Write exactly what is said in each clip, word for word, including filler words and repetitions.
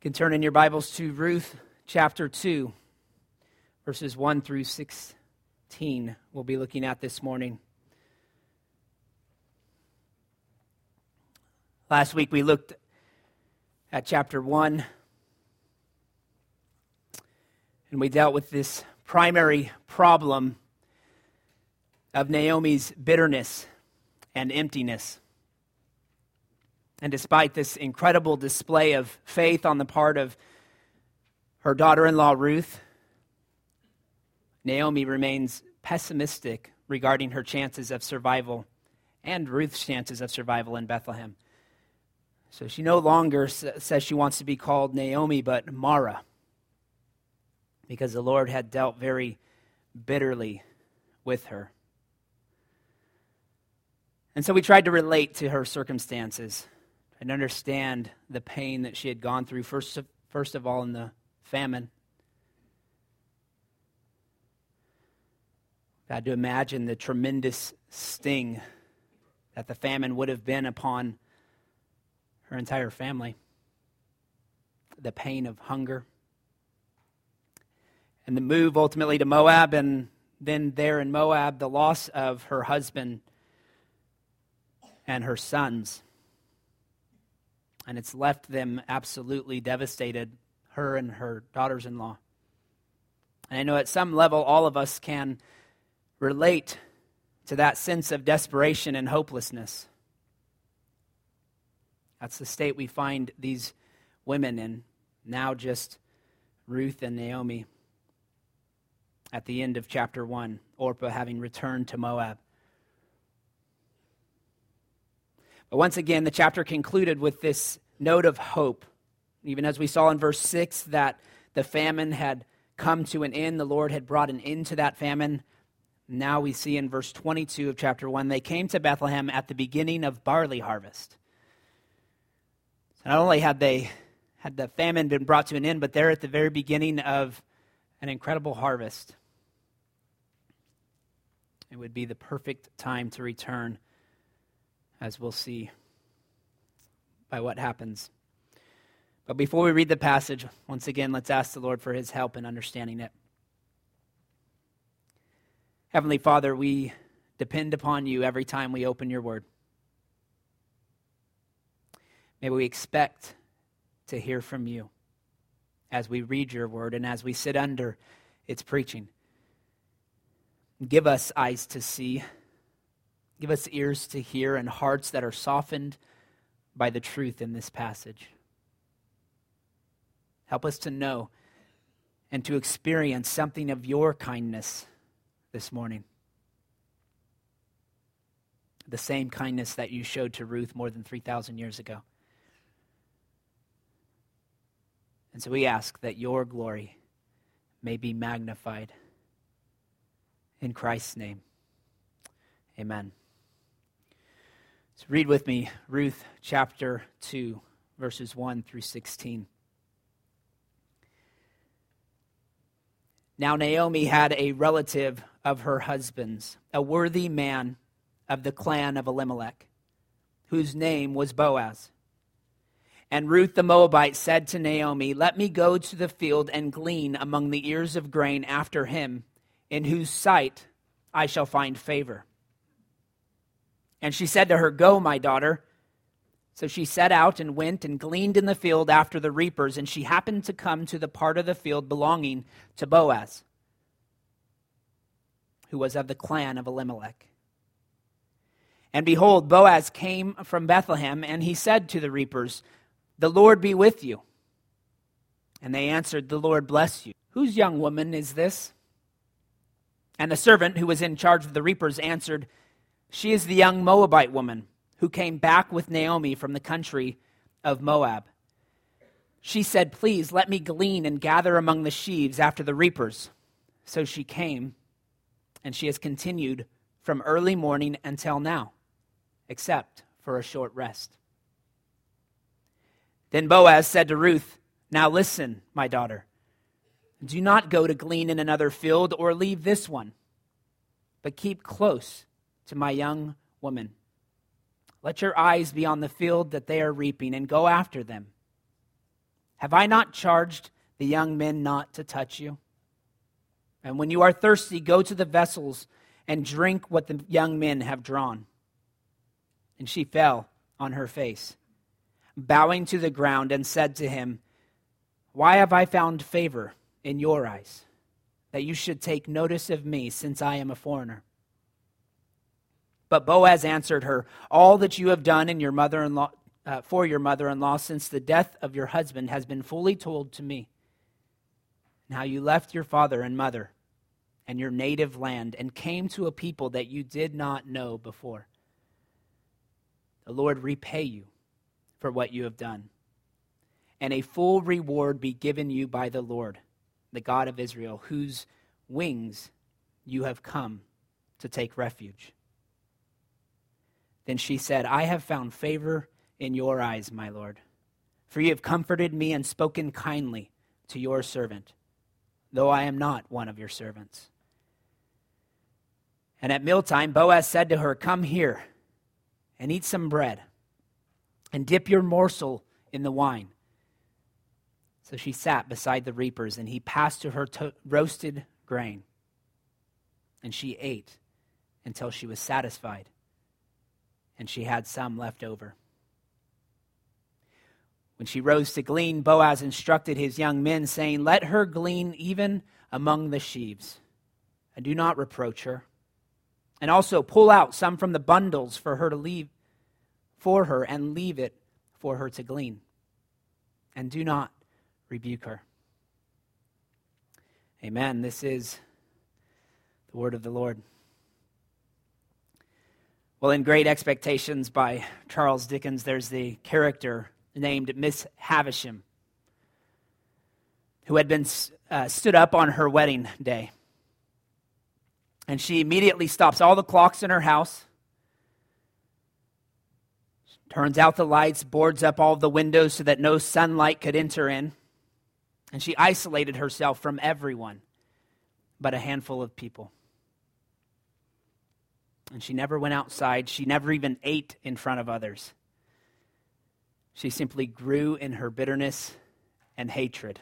You can turn in your Bibles to Ruth chapter two, verses one through sixteen. We'll be looking at this morning. Last week we looked at chapter one, and we dealt with this primary problem of Naomi's bitterness and emptiness. And despite this incredible display of faith on the part of her daughter-in-law Ruth, Naomi remains pessimistic regarding her chances of survival and Ruth's chances of survival in Bethlehem. So she no longer says she wants to be called Naomi, but Mara, because the Lord had dealt very bitterly with her. And so we tried to relate to her circumstances and understand the pain that she had gone through, first of, first of all in the famine. I had to imagine the tremendous sting that the famine would have been upon her entire family. The pain of hunger. And the move ultimately to Moab, and then there in Moab, the loss of her husband and her sons. And it's left them absolutely devastated, her and her daughters-in-law. And I know at some level all of us can relate to that sense of desperation and hopelessness. That's the state we find these women in, now just Ruth and Naomi. At the end of chapter one, Orpah having returned to Moab. But once again, the chapter concluded with this note of hope. Even as we saw in verse six that the famine had come to an end, the Lord had brought an end to that famine. Now we see in verse twenty-two of chapter one, they came to Bethlehem at the beginning of barley harvest. So not only had they had the famine been brought to an end, but they're at the very beginning of an incredible harvest. It would be the perfect time to return, as we'll see by what happens. But before we read the passage, once again, let's ask the Lord for his help in understanding it. Heavenly Father, we depend upon you every time we open your word. May we expect to hear from you as we read your word and as we sit under its preaching. Give us eyes to see. Give us ears to hear and hearts that are softened by the truth in this passage. Help us to know and to experience something of your kindness this morning. The same kindness that you showed to Ruth more than three thousand years ago. And so we ask that your glory may be magnified. In Christ's name, amen. So read with me Ruth chapter two, verses one through sixteen. Now Naomi had a relative of her husband's, a worthy man of the clan of Elimelech, whose name was Boaz. And Ruth the Moabite said to Naomi, "Let me go to the field and glean among the ears of grain after him, in whose sight I shall find favor." And she said to her, "Go, my daughter." So she set out and went and gleaned in the field after the reapers, and she happened to come to the part of the field belonging to Boaz, who was of the clan of Elimelech. And behold, Boaz came from Bethlehem, and he said to the reapers, "The Lord be with you." And they answered, "The Lord bless you." "Whose young woman is this?" And the servant who was in charge of the reapers answered, "She is the young Moabite woman who came back with Naomi from the country of Moab. She said, 'Please let me glean and gather among the sheaves after the reapers.' So she came, and she has continued from early morning until now, except for a short rest." Then Boaz said to Ruth, "Now listen, my daughter. Do not go to glean in another field or leave this one, but keep close to my young woman. Let your eyes be on the field that they are reaping and go after them. Have I not charged the young men not to touch you? And when you are thirsty, go to the vessels and drink what the young men have drawn. And she fell on her face, bowing to the ground, and said to him, Why have I found favor in your eyes, that you should take notice of me, since I am a foreigner? But Boaz answered her, All that you have done in your mother-in-law, uh, for your mother-in-law since the death of your husband has been fully told to me, and how you left your father and mother and your native land and came to a people that you did not know before. The Lord repay you for what you have done, and a full reward be given you by the Lord, the God of Israel, whose wings you have come to take refuge. Then she said, I have found favor in your eyes, my Lord, for you have comforted me and spoken kindly to your servant, though I am not one of your servants. And at mealtime, Boaz said to her, Come here and eat some bread, and dip your morsel in the wine. So she sat beside the reapers, and he passed to her to- roasted grain. And she ate until she was satisfied, and she had some left over. When she rose to glean, Boaz instructed his young men, saying, Let her glean even among the sheaves, and do not reproach her. And also pull out some from the bundles for her to leave for her, and leave it for her to glean. And do not rebuke her. Amen. This is the word of the Lord. Well, in Great Expectations by Charles Dickens, there's the character named Miss Havisham, who had been uh, stood up on her wedding day. And she immediately stops all the clocks in her house, turns out the lights, boards up all the windows so that no sunlight could enter in. And she isolated herself from everyone but a handful of people. And she never went outside. She never even ate in front of others. She simply grew in her bitterness and hatred.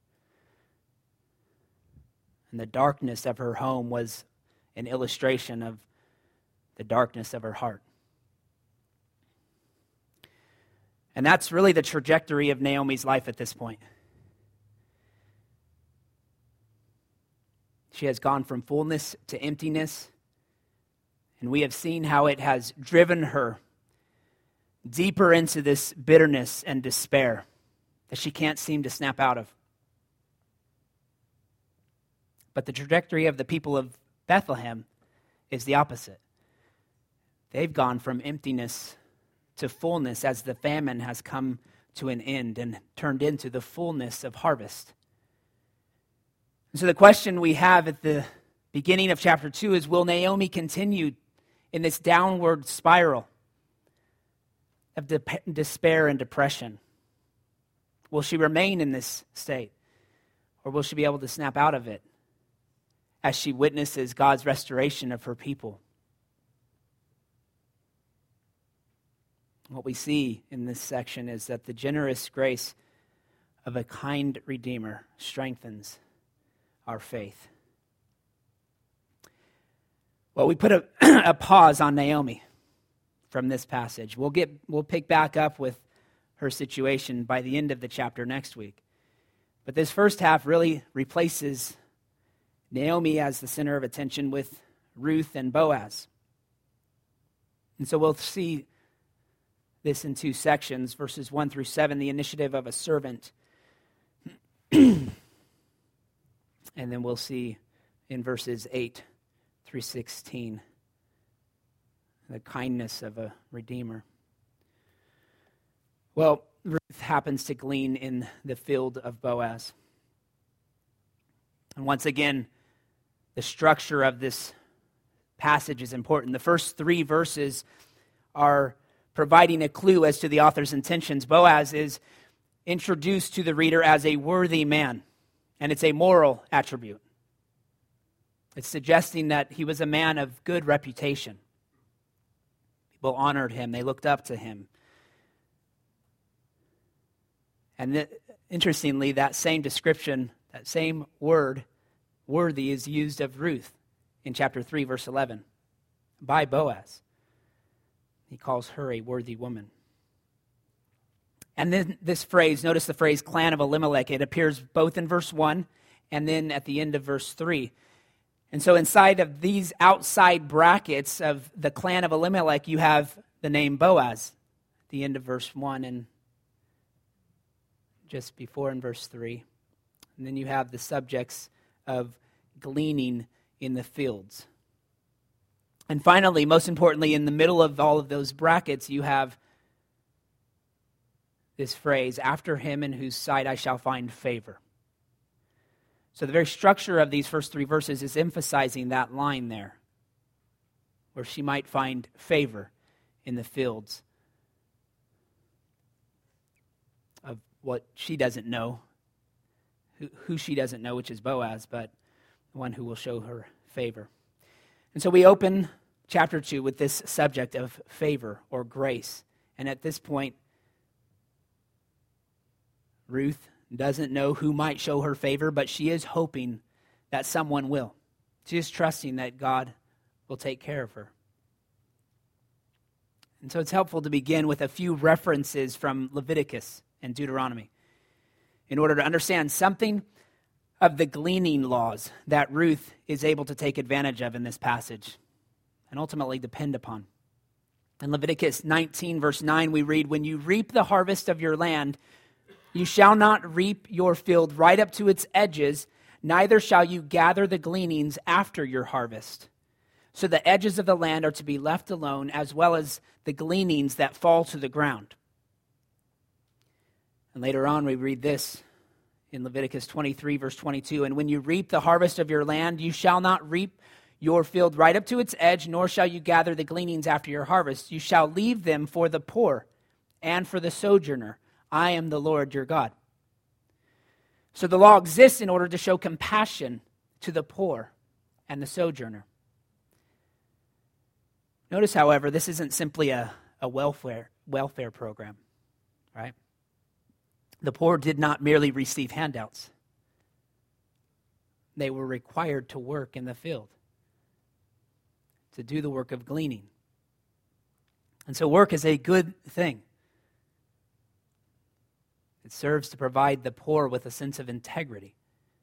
And the darkness of her home was an illustration of the darkness of her heart. And that's really the trajectory of Naomi's life at this point. She has gone from fullness to emptiness, and we have seen how it has driven her deeper into this bitterness and despair that she can't seem to snap out of. But the trajectory of the people of Bethlehem is the opposite. They've gone from emptiness to fullness as the famine has come to an end and turned into the fullness of harvest. And so the question we have at the beginning of chapter two is, will Naomi continue in this downward spiral of de- despair and depression? Will she remain in this state? Or will she be able to snap out of it as she witnesses God's restoration of her people? What we see in this section is that the generous grace of a kind Redeemer strengthens our faith. Well, we put a, a pause on Naomi from this passage. We'll get we'll pick back up with her situation by the end of the chapter next week. But this first half really replaces Naomi as the center of attention with Ruth and Boaz. And so we'll see this in two sections, verses one through seven, the initiative of a servant. And then we'll see in verses eight through sixteen, the kindness of a redeemer. Well, Ruth happens to glean in the field of Boaz. And once again, the structure of this passage is important. The first three verses are providing a clue as to the author's intentions. Boaz is introduced to the reader as a worthy man, and it's a moral attribute. It's suggesting that he was a man of good reputation. People honored him. They looked up to him. And th- interestingly, that same description, that same word, worthy, is used of Ruth in chapter three, verse eleven, by Boaz. He calls her a worthy woman. And then this phrase, notice the phrase clan of Elimelech, it appears both in verse one and then at the end of verse three. And so inside of these outside brackets of the clan of Elimelech, you have the name Boaz at the end of verse one and just before in verse three. And then you have the subjects of gleaning in the fields. And finally, most importantly, in the middle of all of those brackets, you have this phrase, after him in whose sight I shall find favor. So the very structure of these first three verses is emphasizing that line there, where she might find favor in the fields of what she doesn't know, who, who she doesn't know, which is Boaz, but the one who will show her favor. And so we open chapter two with this subject of favor or grace. And at this point, Ruth doesn't know who might show her favor, but she is hoping that someone will. She is trusting that God will take care of her. And so it's helpful to begin with a few references from Leviticus and Deuteronomy in order to understand something of the gleaning laws that Ruth is able to take advantage of in this passage and ultimately depend upon. In Leviticus nineteen, verse nine, we read, when you reap the harvest of your land, you shall not reap your field right up to its edges, neither shall you gather the gleanings after your harvest. So the edges of the land are to be left alone, as well as the gleanings that fall to the ground. And later on we read this in Leviticus twenty-three, verse twenty-two, and when you reap the harvest of your land, you shall not reap your field right up to its edge, nor shall you gather the gleanings after your harvest. You shall leave them for the poor and for the sojourner. I am the Lord your God. So the law exists in order to show compassion to the poor and the sojourner. Notice, however, this isn't simply a, a welfare welfare program, right? The poor did not merely receive handouts. They were required to work in the field, to do the work of gleaning. And so work is a good thing. It serves to provide the poor with a sense of integrity.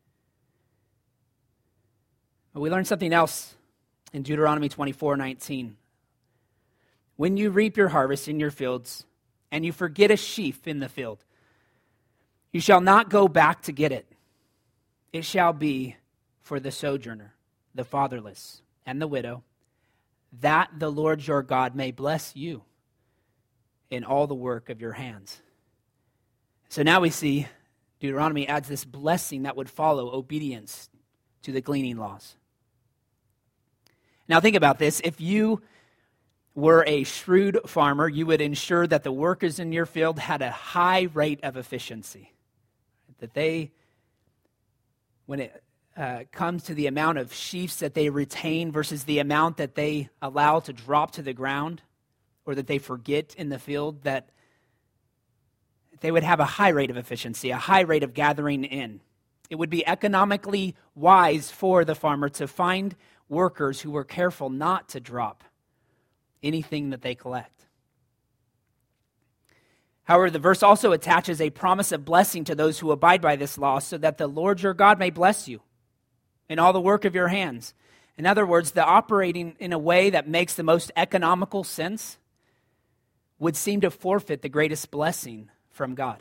But we learn something else in Deuteronomy twenty-four nineteen. When you reap your harvest in your fields, and you forget a sheaf in the field, you shall not go back to get it. It shall be for the sojourner, the fatherless, and the widow, that the Lord your God may bless you in all the work of your hands. So now we see Deuteronomy adds this blessing that would follow obedience to the gleaning laws. Now think about this. If you were a shrewd farmer, you would ensure that the workers in your field had a high rate of efficiency. That they, when it uh, comes to the amount of sheaves that they retain versus the amount that they allow to drop to the ground or that they forget in the field, that they would have a high rate of efficiency, a high rate of gathering in. It would be economically wise for the farmer to find workers who were careful not to drop anything that they collect. However, the verse also attaches a promise of blessing to those who abide by this law, so that the Lord your God may bless you in all the work of your hands. In other words, the operating in a way that makes the most economical sense would seem to forfeit the greatest blessing from God.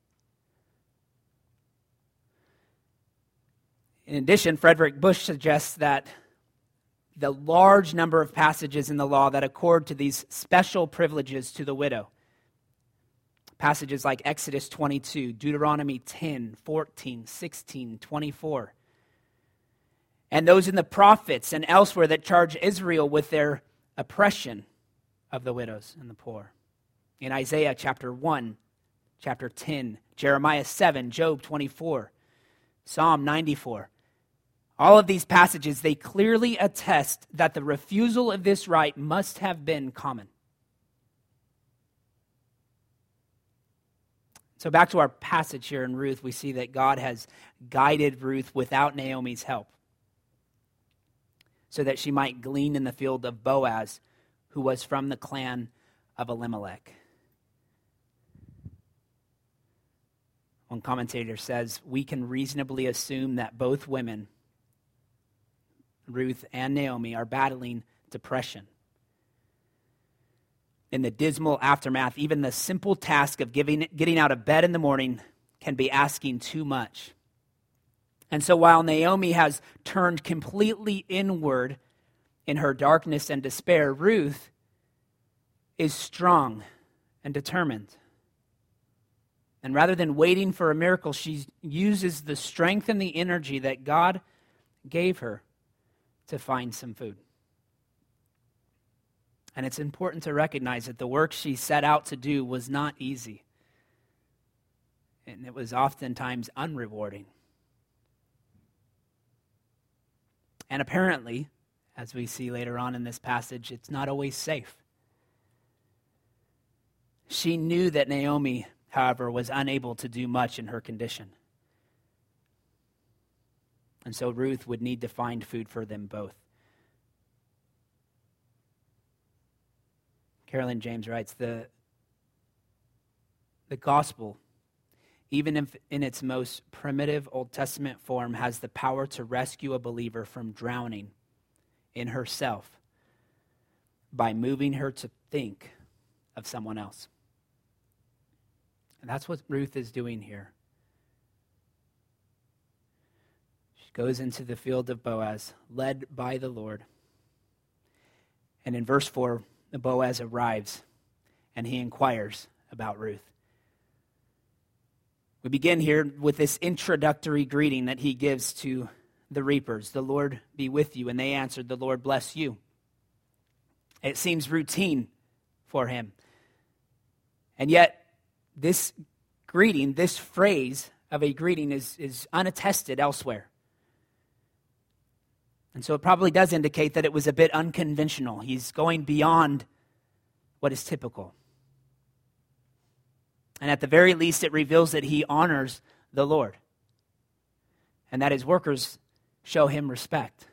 In addition, Frederick Bush suggests that the large number of passages in the law that accord to these special privileges to the widow, passages like Exodus twenty-two, Deuteronomy ten, fourteen, sixteen, twenty-four, and those in the prophets and elsewhere that charge Israel with their oppression of the widows and the poor. In Isaiah chapter one, chapter ten, Jeremiah seven, Job twenty-four, Psalm ninety-four. All of these passages, they clearly attest that the refusal of this right must have been common. So back to our passage here in Ruth, we see that God has guided Ruth without Naomi's help so that she might glean in the field of Boaz, who was from the clan of Elimelech. One commentator says, we can reasonably assume that both women, Ruth and Naomi, are battling depression. In the dismal aftermath, even the simple task of giving, getting out of bed in the morning can be asking too much. And so while Naomi has turned completely inward in her darkness and despair, Ruth is strong and determined. And rather than waiting for a miracle, she uses the strength and the energy that God gave her to find some food. And it's important to recognize that the work she set out to do was not easy. And it was oftentimes unrewarding. And apparently, as we see later on in this passage, it's not always safe. She knew that Naomi, however, was unable to do much in her condition. And so Ruth would need to find food for them both. Carolyn James writes, the, the gospel, even if in its most primitive Old Testament form, has the power to rescue a believer from drowning in herself by moving her to think of someone else. And that's what Ruth is doing here. She goes into the field of Boaz, led by the Lord. And in verse four, Boaz arrives, and he inquires about Ruth. We begin here with this introductory greeting that he gives to the reapers. The Lord be with you. And they answered, the Lord bless you. It seems routine for him. And yet, this greeting, this phrase of a greeting is, is unattested elsewhere. And so it probably does indicate that it was a bit unconventional. He's going beyond what is typical. And at the very least, it reveals that he honors the Lord and that his workers show him respect.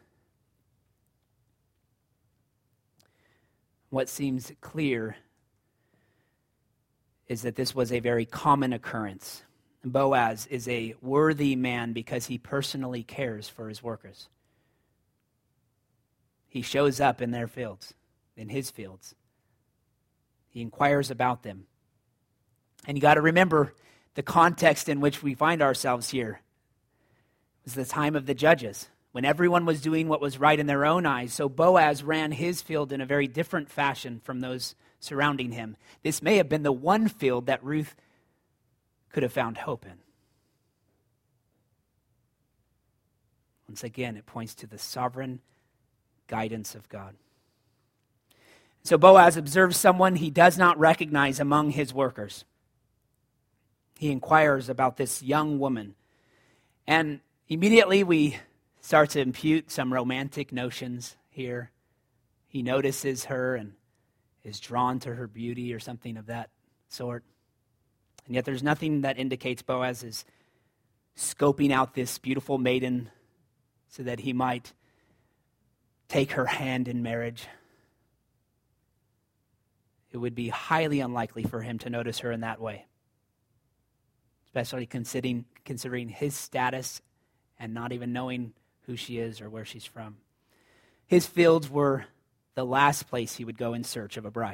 What seems clear is that this was a very common occurrence. Boaz is a worthy man because he personally cares for his workers. He shows up in their fields, in his fields. He inquires about them. And you got to remember the context in which we find ourselves here. It was the time of the judges, when everyone was doing what was right in their own eyes. So Boaz ran his field in a very different fashion from those surrounding him. This may have been the one field that Ruth could have found hope in. Once again, it points to the sovereign guidance of God. So Boaz observes someone he does not recognize among his workers. He inquires about this young woman. And immediately we start to impute some romantic notions here. He notices her and is drawn to her beauty or something of that sort. And yet there's nothing that indicates Boaz is scoping out this beautiful maiden so that he might take her hand in marriage. It would be highly unlikely for him to notice her in that way, especially considering, considering his status and not even knowing who she is or where she's from. His fields were the last place he would go in search of a bride.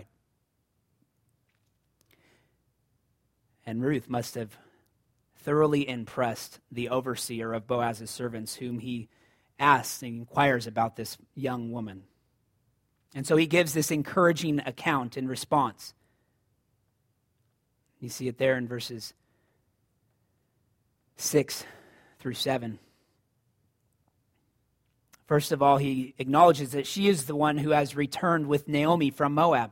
And Ruth must have thoroughly impressed the overseer of Boaz's servants, whom he asks and inquires about this young woman. And so he gives this encouraging account in response. You see it there in verses six through seven. First of all, he acknowledges that she is the one who has returned with Naomi from Moab.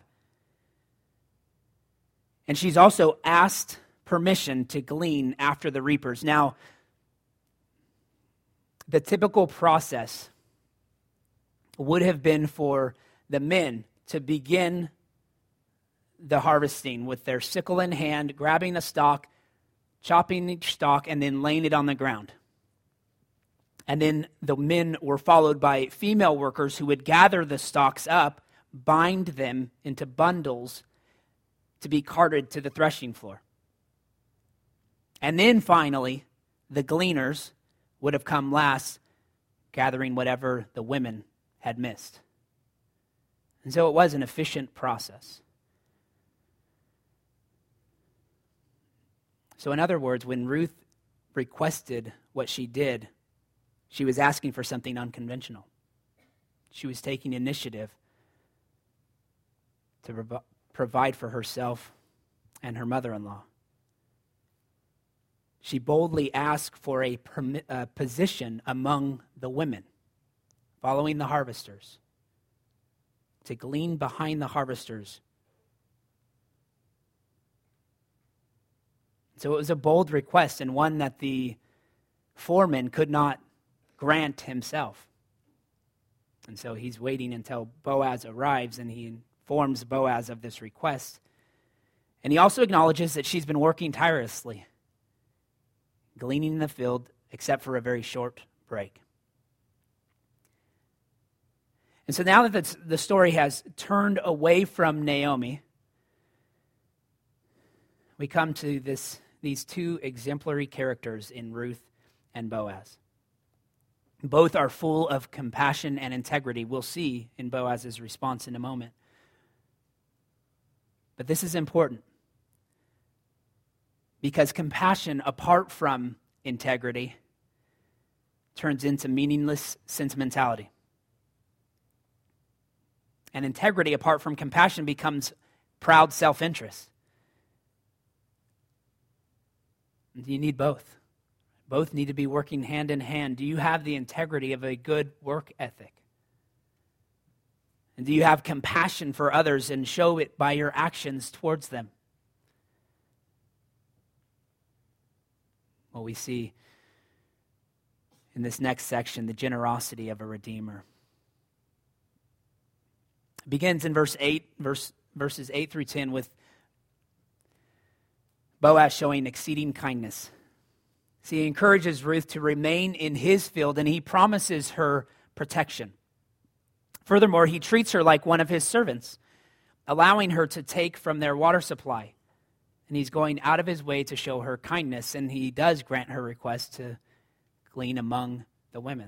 And she's also asked permission to glean after the reapers. Now, the typical process would have been for the men to begin the harvesting with their sickle in hand, grabbing the stalk, chopping each stalk and then laying it on the ground. And then the men were followed by female workers who would gather the stalks up, bind them into bundles to be carted to the threshing floor. And then finally, the gleaners would have come last, gathering whatever the women had missed. And so it was an efficient process. So in other words, when Ruth requested what she did, she was asking for something unconventional. She was taking initiative to prov- provide for herself and her mother-in-law. She boldly asked for a, permi- a position among the women, following the harvesters, to glean behind the harvesters. So it was a bold request, and one that the foreman could not grant himself. And so he's waiting until Boaz arrives, and he informs Boaz of this request. And he also acknowledges that she's been working tirelessly, gleaning in the field, except for a very short break. And so now that the story has turned away from Naomi, we come to this these two exemplary characters in Ruth and Boaz. Both are full of compassion and integrity. We'll see in Boaz's response in a moment. But this is important, because compassion apart from integrity turns into meaningless sentimentality. And integrity apart from compassion becomes proud self-interest. You need both. Both need to be working hand in hand. Do you have the integrity of a good work ethic? And do you have compassion for others and show it by your actions towards them? Well, we see in this next section the generosity of a redeemer. It begins in verse eight, verse, verses eight through ten with Boaz showing exceeding kindness. So he encourages Ruth to remain in his field, and he promises her protection. Furthermore, he treats her like one of his servants, allowing her to take from their water supply. And he's going out of his way to show her kindness, and he does grant her request to glean among the women.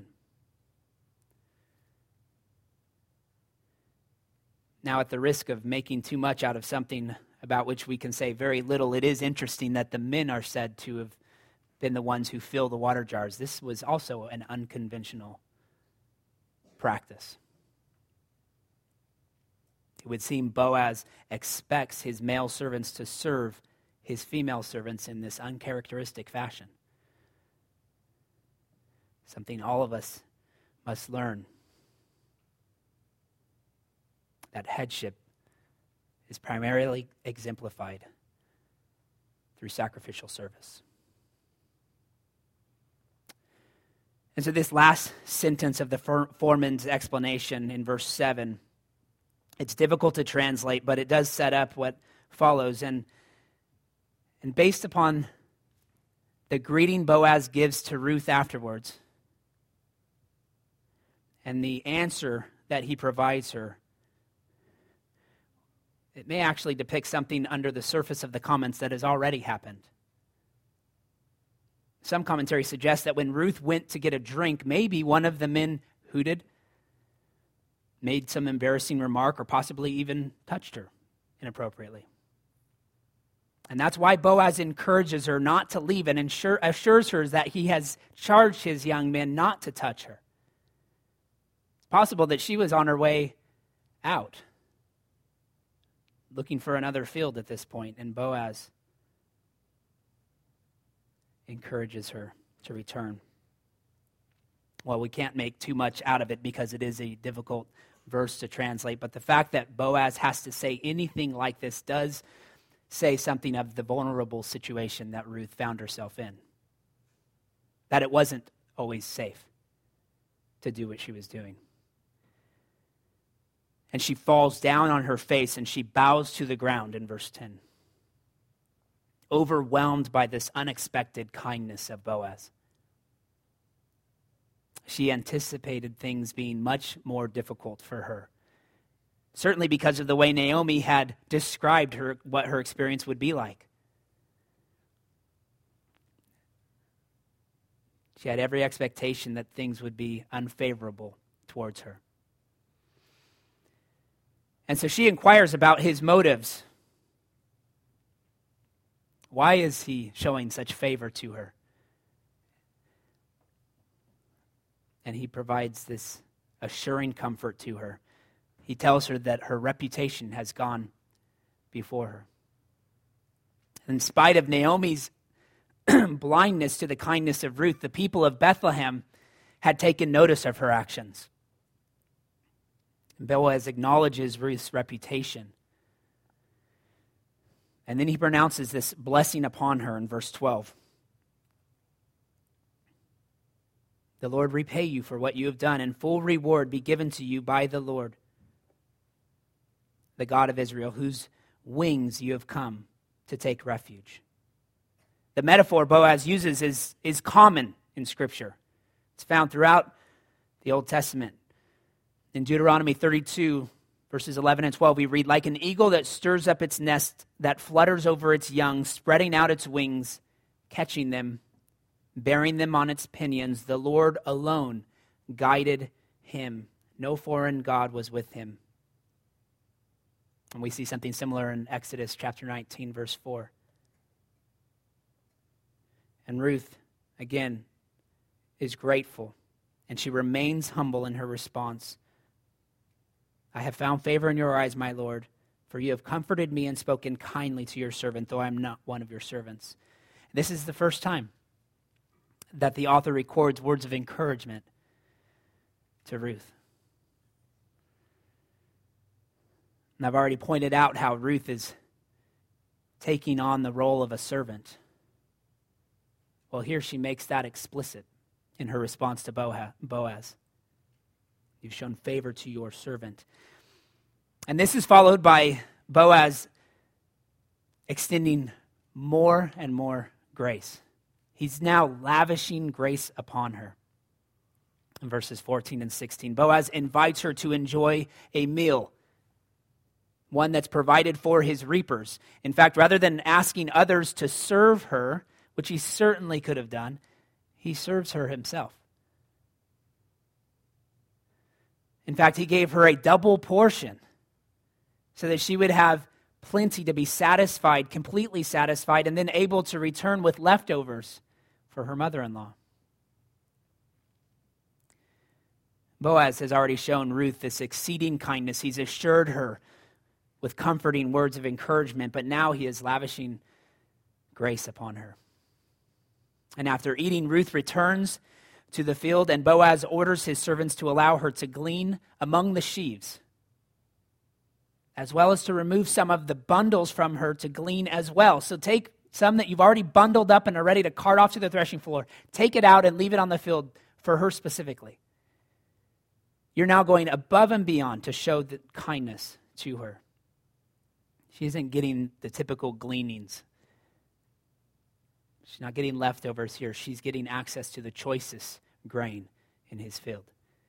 Now, at the risk of making too much out of something about which we can say very little, it is interesting that the men are said to have been the ones who fill the water jars. This was also an unconventional practice. It would seem Boaz expects his male servants to serve his female servants in this uncharacteristic fashion. Something all of us must learn. That headship is primarily exemplified through sacrificial service. And so this last sentence of the foreman's explanation in verse seven, it's difficult to translate, but it does set up what follows. And, and based upon the greeting Boaz gives to Ruth afterwards, and the answer that he provides her, it may actually depict something under the surface of the comments that has already happened. Some commentary suggests that when Ruth went to get a drink, maybe one of the men hooted, made some embarrassing remark, or possibly even touched her inappropriately. And that's why Boaz encourages her not to leave and ensure, assures her that he has charged his young men not to touch her. It's possible that she was on her way out, looking for another field at this point, and Boaz encourages her to return. Well, we can't make too much out of it because it is a difficult verse to translate, but the fact that Boaz has to say anything like this does say something of the vulnerable situation that Ruth found herself in. That it wasn't always safe to do what she was doing. And she falls down on her face and she bows to the ground in verse ten. overwhelmed by this unexpected kindness of Boaz. She anticipated things being much more difficult for her. Certainly because of the way Naomi had described her, what her experience would be like. She had every expectation that things would be unfavorable towards her. And so she inquires about his motives. Why is he showing such favor to her? And he provides this assuring comfort to her. He tells her that her reputation has gone before her. In spite of Naomi's blindness to the kindness of Ruth, the people of Bethlehem had taken notice of her actions. Boaz acknowledges Ruth's reputation. And then he pronounces this blessing upon her in verse twelve. The Lord repay you for what you have done, and full reward be given to you by the Lord, the God of Israel, whose wings you have come to take refuge. The metaphor Boaz uses is, is common in Scripture. It's found throughout the Old Testament. In Deuteronomy thirty-two, verses eleven and twelve, we read, like an eagle that stirs up its nest, that flutters over its young, spreading out its wings, catching them, bearing them on its pinions, the Lord alone guided him. No foreign god was with him. And we see something similar in Exodus chapter nineteen, verse four. And Ruth, again, is grateful, and she remains humble in her response. I have found favor in your eyes, my Lord, for you have comforted me and spoken kindly to your servant, though I am not one of your servants. This is the first time that the author records words of encouragement to Ruth. And I've already pointed out how Ruth is taking on the role of a servant. Well, here she makes that explicit in her response to Boaz. You've shown favor to your servant. And this is followed by Boaz extending more and more grace. He's now lavishing grace upon her. In verses fourteen and sixteen, Boaz invites her to enjoy a meal, one that's provided for his reapers. In fact, rather than asking others to serve her, which he certainly could have done, he serves her himself. In fact, he gave her a double portion so that she would have plenty to be satisfied, completely satisfied, and then able to return with leftovers for her mother-in-law. Boaz has already shown Ruth this exceeding kindness. He's assured her with comforting words of encouragement, but now he is lavishing grace upon her. And after eating, Ruth returns to the field, and Boaz orders his servants to allow her to glean among the sheaves, as well as to remove some of the bundles from her to glean as well. So take some that you've already bundled up and are ready to cart off to the threshing floor, take it out and leave it on the field for her specifically. You're now going above and beyond to show the kindness to her. She isn't getting the typical gleanings. She's not getting leftovers here. She's getting access to the choicest grain in his field.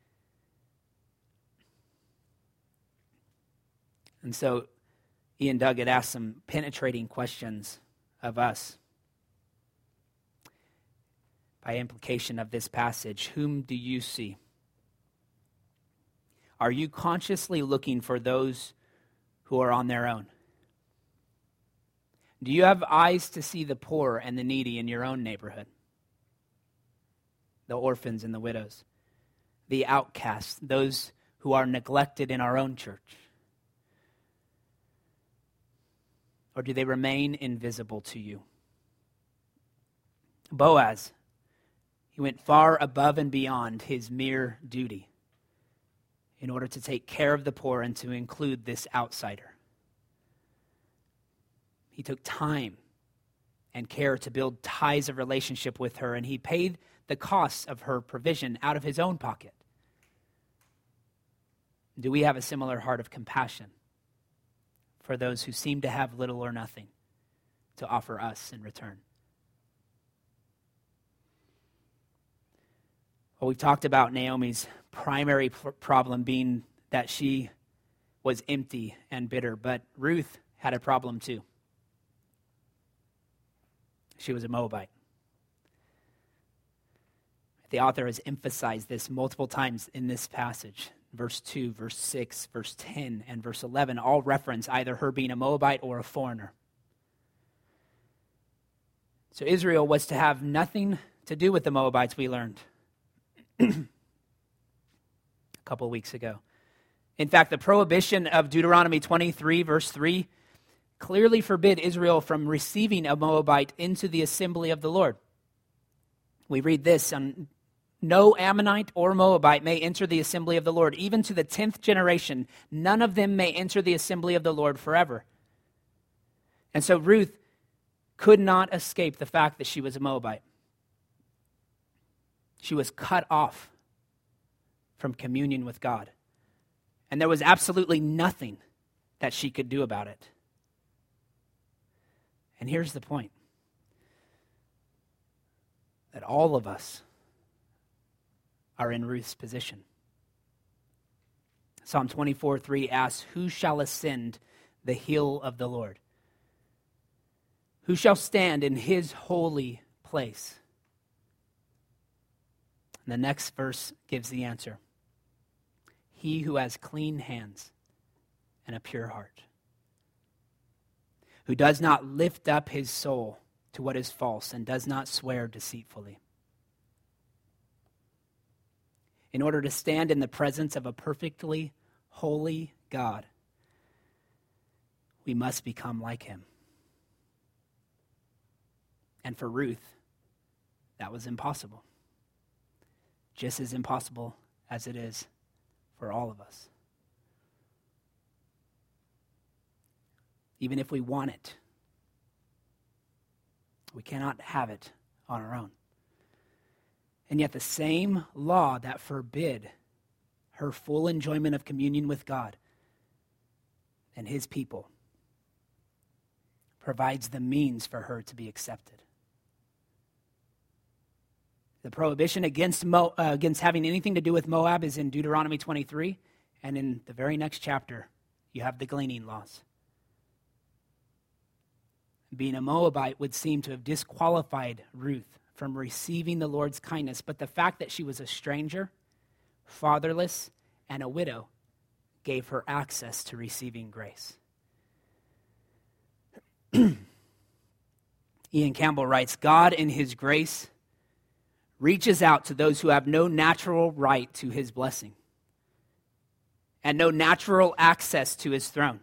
And so Ian Doug had asked some penetrating questions of us. By implication of this passage, whom do you see? Are you consciously looking for those who are on their own? Do you have eyes to see the poor and the needy in your own neighborhood? The orphans and the widows, the outcasts, those who are neglected in our own church? Or do they remain invisible to you? Boaz, he went far above and beyond his mere duty in order to take care of the poor and to include this outsider. He took time and care to build ties of relationship with her, and he paid the costs of her provision out of his own pocket. Do we have a similar heart of compassion for those who seem to have little or nothing to offer us in return. Well, we've talked about Naomi's primary pr- problem being that she was empty and bitter, but Ruth had a problem too. She was a Moabite. The author has emphasized this multiple times in this passage. Verse two, verse six, verse ten, and verse eleven all reference either her being a Moabite or a foreigner. So Israel was to have nothing to do with the Moabites, we learned a couple of weeks ago. In fact, the prohibition of Deuteronomy twenty-three, verse three, clearly forbid Israel from receiving a Moabite into the assembly of the Lord. We read this, on, no Ammonite or Moabite may enter the assembly of the Lord, even to the tenth generation. None of them may enter the assembly of the Lord forever. And so Ruth could not escape the fact that she was a Moabite. She was cut off from communion with God. And there was absolutely nothing that she could do about it. And here's the point. That all of us are in Ruth's position. Psalm twenty-four three asks, who shall ascend the hill of the Lord? Who shall stand in his holy place? And the next verse gives the answer. He who has clean hands and a pure heart, who does not lift up his soul to what is false and does not swear deceitfully. In order to stand in the presence of a perfectly holy God, we must become like him. And for Ruth, that was impossible. Just as impossible as it is for all of us. Even if we want it, we cannot have it on our own. And yet the same law that forbid her full enjoyment of communion with God and his people provides the means for her to be accepted. The prohibition against Mo, uh, against having anything to do with Moab is in Deuteronomy twenty-three, and in the very next chapter, you have the gleaning laws. Being a Moabite would seem to have disqualified Ruth from receiving the Lord's kindness, but the fact that she was a stranger, fatherless, and a widow gave her access to receiving grace. Ian Campbell writes, God in his grace reaches out to those who have no natural right to his blessing and no natural access to his throne.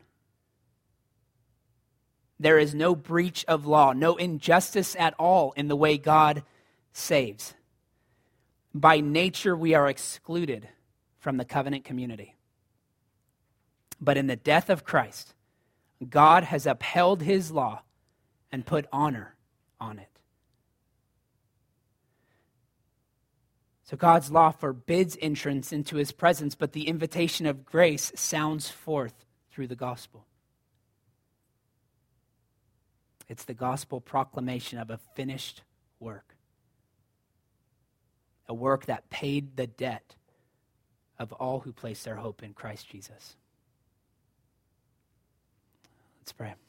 There is no breach of law, no injustice at all in the way God saves. By nature, we are excluded from the covenant community. But in the death of Christ, God has upheld his law and put honor on it. So God's law forbids entrance into his presence, but the invitation of grace sounds forth through the gospel. It's the gospel proclamation of a finished work. A work that paid the debt of all who place their hope in Christ Jesus. Let's pray.